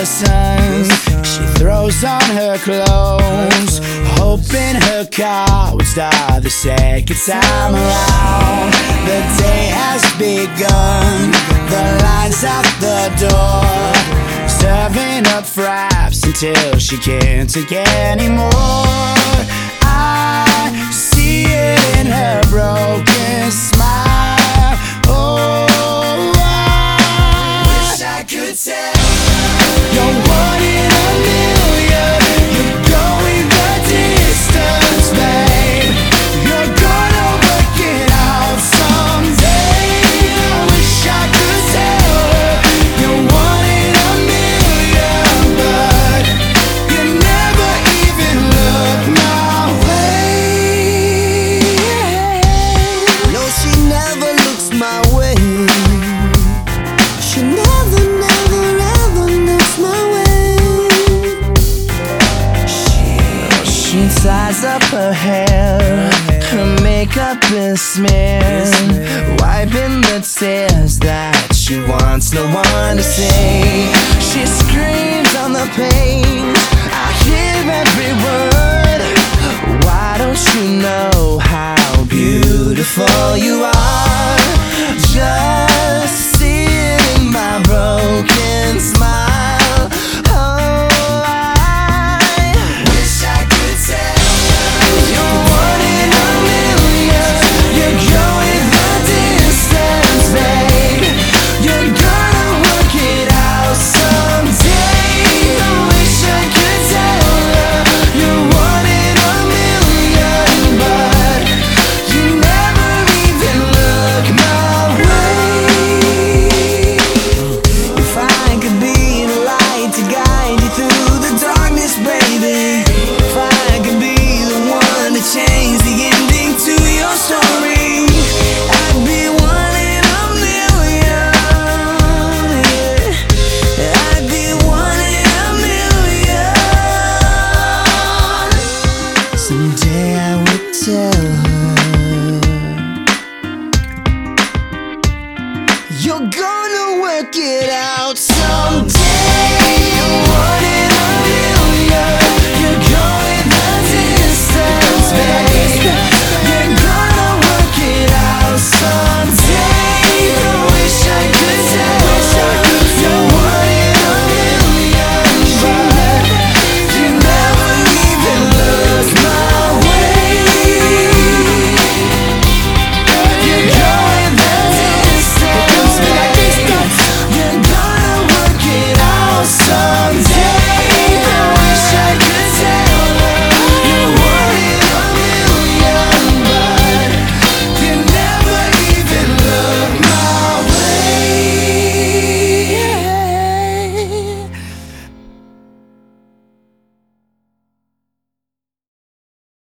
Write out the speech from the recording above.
the sun. She throws on her clothes, hoping her car would start the second time around. The day has begun, the line's out the door, serving up fraps until she can't take anymore. I see it in her broken smile. Oh, I wish I could tell you're one in a million. You're going the distance, babe. You're gonna work it out someday. I wish I could tell her you're one in a million, but you never even look my way. No, she never looks my way. She never, never, ever looks my way. She ties up her hair, her makeup is smeared, wiping the tears that she wants no one to see. She screams on the page, I hear every